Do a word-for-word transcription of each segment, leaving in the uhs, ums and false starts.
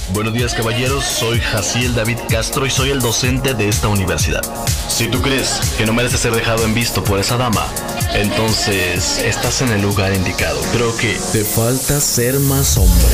Buenos días, caballeros, soy Jaciel David Castro y soy el docente de esta universidad. Si tú crees que no mereces ser dejado en visto por esa dama, entonces estás en el lugar indicado. Creo que te falta ser más hombre.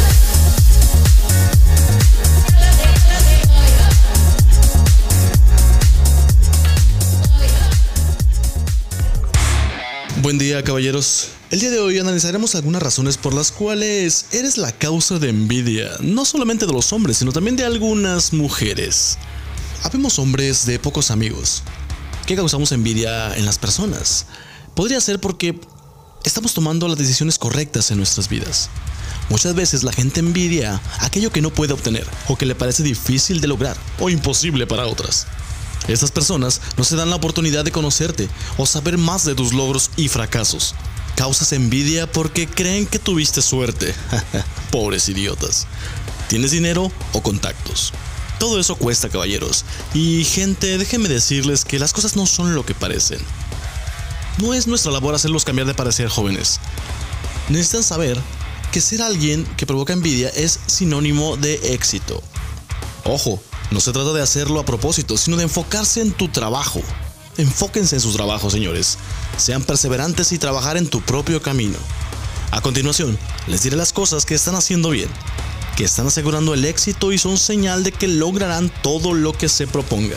Buen día, caballeros. El día de hoy analizaremos algunas razones por las cuales eres la causa de envidia, no solamente de los hombres, sino también de algunas mujeres. Habemos hombres de pocos amigos. ¿Qué causamos envidia en las personas? Podría ser porque estamos tomando las decisiones correctas en nuestras vidas. Muchas veces la gente envidia aquello que no puede obtener, o que le parece difícil de lograr, o imposible para otras. Estas personas no se dan la oportunidad de conocerte o saber más de tus logros y fracasos. Causas envidia porque creen que tuviste suerte. Pobres idiotas. ¿Tienes dinero o contactos? Todo eso cuesta, caballeros. Y gente, déjenme decirles que las cosas no son lo que parecen. No es nuestra labor hacerlos cambiar de parecer, jóvenes. Necesitan saber que ser alguien que provoca envidia es sinónimo de éxito. Ojo. No se trata de hacerlo a propósito, sino de enfocarse en tu trabajo. Enfóquense en sus trabajos, señores. Sean perseverantes y trabajar en tu propio camino. A continuación, les diré las cosas que están haciendo bien, que están asegurando el éxito y son señal de que lograrán todo lo que se propongan.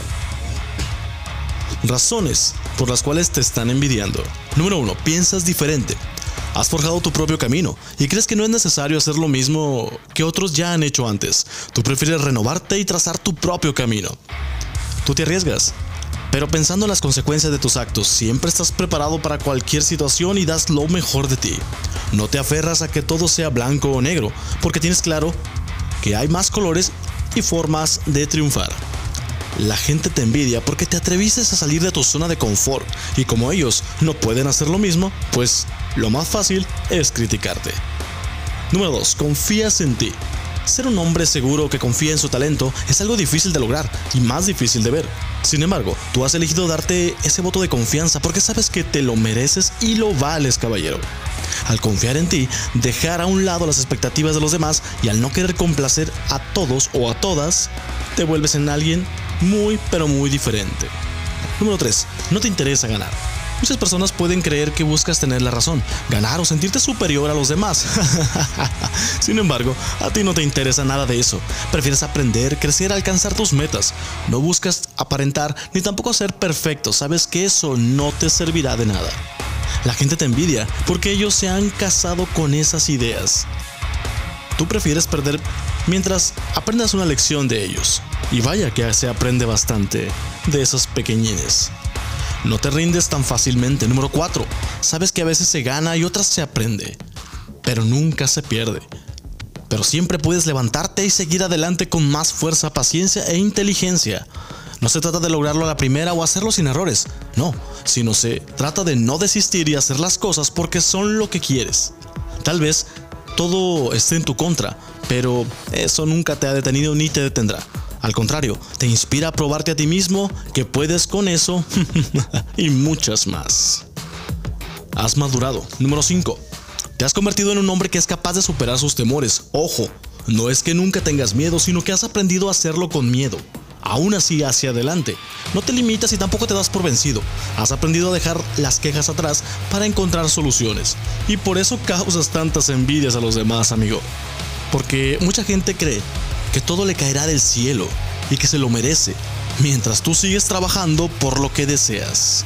Razones por las cuales te están envidiando. Número uno. Piensas diferente. Has forjado tu propio camino y crees que no es necesario hacer lo mismo que otros ya han hecho antes. Tú prefieres renovarte y trazar tu propio camino. Tú te arriesgas, pero pensando en las consecuencias de tus actos, siempre estás preparado para cualquier situación y das lo mejor de ti. No te aferras a que todo sea blanco o negro, porque tienes claro que hay más colores y formas de triunfar. La gente te envidia porque te atreviste a salir de tu zona de confort y como ellos no pueden hacer lo mismo, pues lo más fácil es criticarte. Número dos. Confías en ti. Ser un hombre seguro que confía en su talento es algo difícil de lograr y más difícil de ver. Sin embargo, tú has elegido darte ese voto de confianza porque sabes que te lo mereces y lo vales, caballero. Al confiar en ti, dejar a un lado las expectativas de los demás y al no querer complacer a todos o a todas, te vuelves en alguien muy pero muy diferente. Número tres. No te interesa ganar. Muchas personas pueden creer que buscas tener la razón, ganar o sentirte superior a los demás. Sin embargo, a ti no te interesa nada de eso. Prefieres aprender, crecer, alcanzar tus metas. No buscas aparentar ni tampoco ser perfecto. Sabes que eso no te servirá de nada. La gente te envidia porque ellos se han casado con esas ideas. Tú prefieres perder mientras aprendas una lección de ellos. Y vaya que se aprende bastante de esos pequeñines. No te rindes tan fácilmente. Número cuatro. Sabes que a veces se gana y otras se aprende, pero nunca se pierde. Pero siempre puedes levantarte y seguir adelante con más fuerza, paciencia e inteligencia. No se trata de lograrlo a la primera o hacerlo sin errores. No, sino se trata de no desistir y hacer las cosas porque son lo que quieres. Tal vez todo esté en tu contra, pero eso nunca te ha detenido ni te detendrá. Al contrario, te inspira a probarte a ti mismo que puedes con eso y muchas más. Has madurado. Número cinco. Te has convertido en un hombre que es capaz de superar sus temores. Ojo, no es que nunca tengas miedo, sino que has aprendido a hacerlo con miedo. Aún así, hacia adelante. No te limitas y tampoco te das por vencido. Has aprendido a dejar las quejas atrás para encontrar soluciones. Y por eso causas tantas envidias a los demás, amigo. Porque mucha gente cree que todo le caerá del cielo y que se lo merece, mientras tú sigues trabajando por lo que deseas.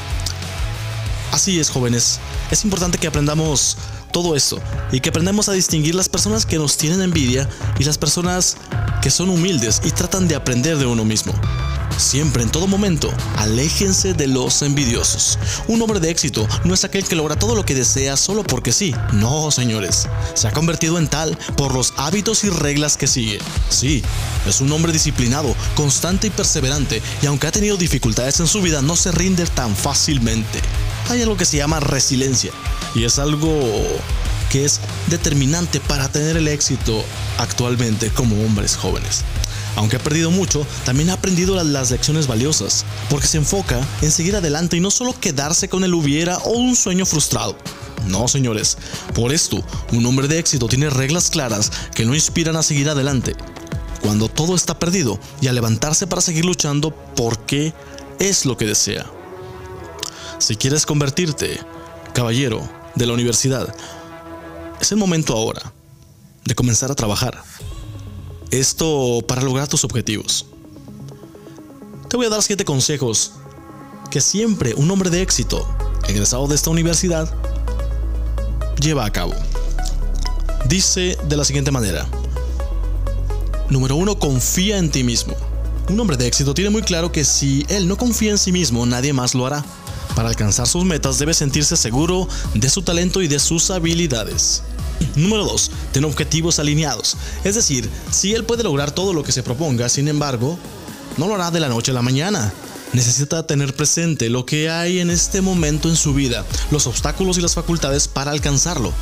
Así es, jóvenes. Es importante que aprendamos todo esto y que aprendamos a distinguir las personas que nos tienen envidia y las personas que son humildes y tratan de aprender de uno mismo. Siempre, en todo momento, aléjense de los envidiosos. Un hombre de éxito no es aquel que logra todo lo que desea solo porque sí. No, señores. Se ha convertido en tal por los hábitos y reglas que sigue. Sí, es un hombre disciplinado, constante y perseverante, y aunque ha tenido dificultades en su vida, no se rinde tan fácilmente. Hay algo que se llama resiliencia, y es algo que es determinante para tener el éxito actualmente como hombres jóvenes. Aunque ha perdido mucho, también ha aprendido las, las lecciones valiosas, porque se enfoca en seguir adelante y no solo quedarse con el hubiera o un sueño frustrado. No, señores, por esto, un hombre de éxito tiene reglas claras que lo inspiran a seguir adelante. cuando todo está perdido y a levantarse para seguir luchando porque es lo que desea. Si quieres convertirte, caballero de la universidad, es el momento ahora de comenzar a trabajar. Esto para lograr tus objetivos. Te voy a dar siete consejos que siempre un hombre de éxito, egresado de esta universidad, lleva a cabo. Dice de la siguiente manera. Número uno, confía en ti mismo. Un hombre de éxito tiene muy claro que si él no confía en sí mismo, nadie más lo hará. Para alcanzar sus metas debe sentirse seguro de su talento y de sus habilidades. Número dos, ten objetivos alineados. Es decir, si él puede lograr todo lo que se proponga, sin embargo, no lo hará de la noche a la mañana. Necesita tener presente lo que hay en este momento en su vida, los obstáculos y las facultades para alcanzarlo.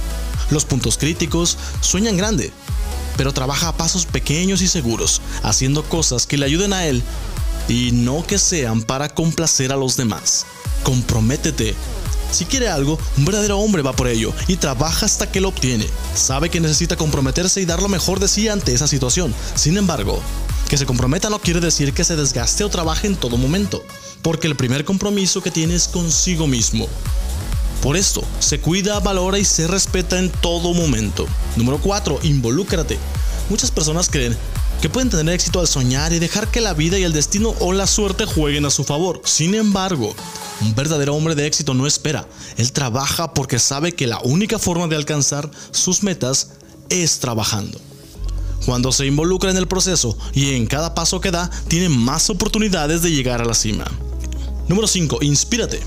Los puntos críticos, sueña en grande, pero trabaja a pasos pequeños y seguros, haciendo cosas que le ayuden a él y no que sean para complacer a los demás. Comprométete. Si quiere algo, un verdadero hombre va por ello y trabaja hasta que lo obtiene. Sabe que necesita comprometerse y dar lo mejor de sí ante esa situación. Sin embargo, que se comprometa no quiere decir que se desgaste o trabaje en todo momento, porque el primer compromiso que tiene es consigo mismo. Por esto, se cuida, valora y se respeta en todo momento. Número cuatro, involúcrate. Muchas personas creen que pueden tener éxito al soñar y dejar que la vida y el destino o la suerte jueguen a su favor. Sin embargo, un verdadero hombre de éxito no espera. Él trabaja porque sabe que la única forma de alcanzar sus metas es trabajando. Cuando se involucra en el proceso y en cada paso que da, tiene más oportunidades de llegar a la cima. Número cinco, inspírate.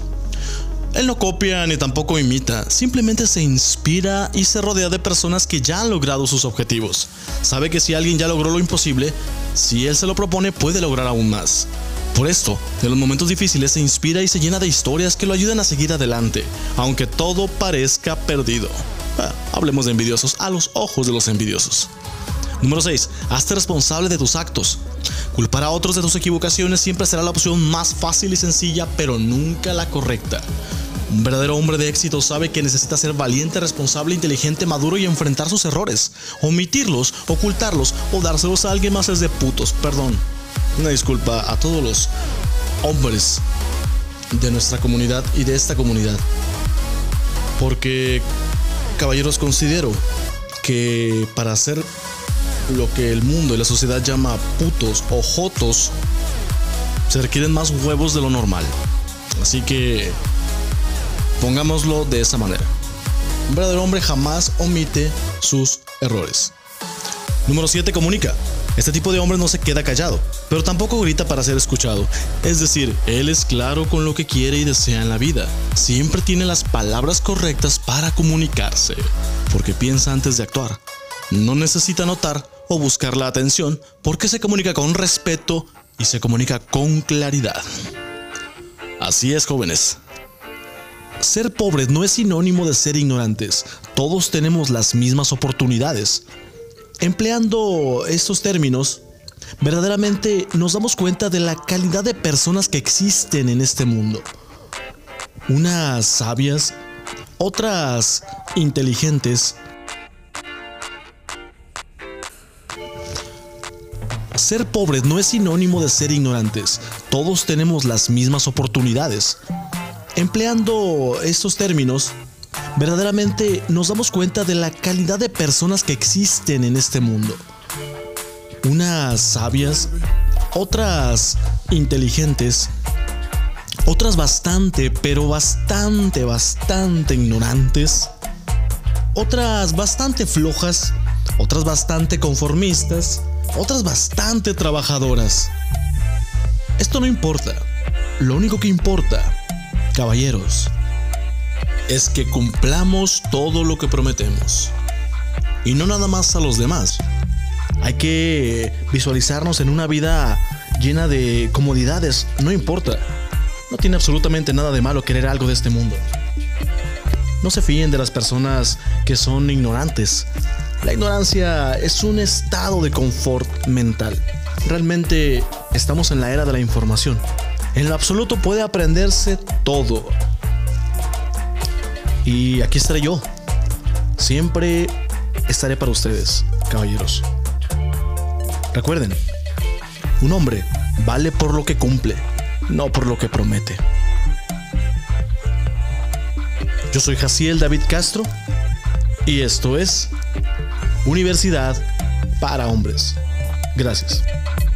Él no copia ni tampoco imita, simplemente se inspira y se rodea de personas que ya han logrado sus objetivos. Sabe que si alguien ya logró lo imposible, si él se lo propone puede lograr aún más. Por esto, en los momentos difíciles se inspira y se llena de historias que lo ayudan a seguir adelante, aunque todo parezca perdido. Ah, hablemos de envidiosos a los ojos de los envidiosos. Número seis. Hazte responsable de tus actos. Culpar a otros de tus equivocaciones siempre será la opción más fácil y sencilla, pero nunca la correcta. Un verdadero hombre de éxito sabe que necesita ser valiente, responsable, inteligente, maduro y enfrentar sus errores. Omitirlos, ocultarlos o dárselos a alguien más es de putos. Perdón. Una disculpa a todos los hombres de nuestra comunidad y de esta comunidad. Porque, caballeros, considero que para hacer lo que el mundo y la sociedad llama putos o jotos, se requieren más huevos de lo normal. Así que pongámoslo de esa manera. Un verdadero hombre jamás omite sus errores. Número siete. Comunica. Este tipo de hombre no se queda callado, pero tampoco grita para ser escuchado. Es decir, él es claro con lo que quiere y desea en la vida. Siempre tiene las palabras correctas para comunicarse, porque piensa antes de actuar. No necesita notar o buscar la atención, porque se comunica con respeto y se comunica con claridad. Así es, jóvenes. Ser pobres no es sinónimo de ser ignorantes. Todos tenemos las mismas oportunidades. Empleando estos términos, verdaderamente nos damos cuenta de la calidad de personas que existen en este mundo. Unas sabias, otras inteligentes. Ser pobres no es sinónimo de ser ignorantes. Todos tenemos las mismas oportunidades. Empleando estos términos, verdaderamente nos damos cuenta de la calidad de personas que existen en este mundo. Unas sabias, otras inteligentes, otras bastante, pero bastante, bastante ignorantes, otras bastante flojas, otras bastante conformistas, otras bastante trabajadoras. Esto no importa. Lo único que importa, caballeros, es que cumplamos todo lo que prometemos. Y no nada más a los demás. Hay que visualizarnos en una vida llena de comodidades. No importa. No tiene absolutamente nada de malo querer algo de este mundo. No se fíen de las personas que son ignorantes. La ignorancia es un estado de confort mental. Realmente estamos en la era de la información. En lo absoluto puede aprenderse todo. Y aquí estaré yo. Siempre estaré para ustedes, caballeros. Recuerden, un hombre vale por lo que cumple, no por lo que promete. Yo soy Jaciel David Castro y esto es Universidad para Hombres. Gracias.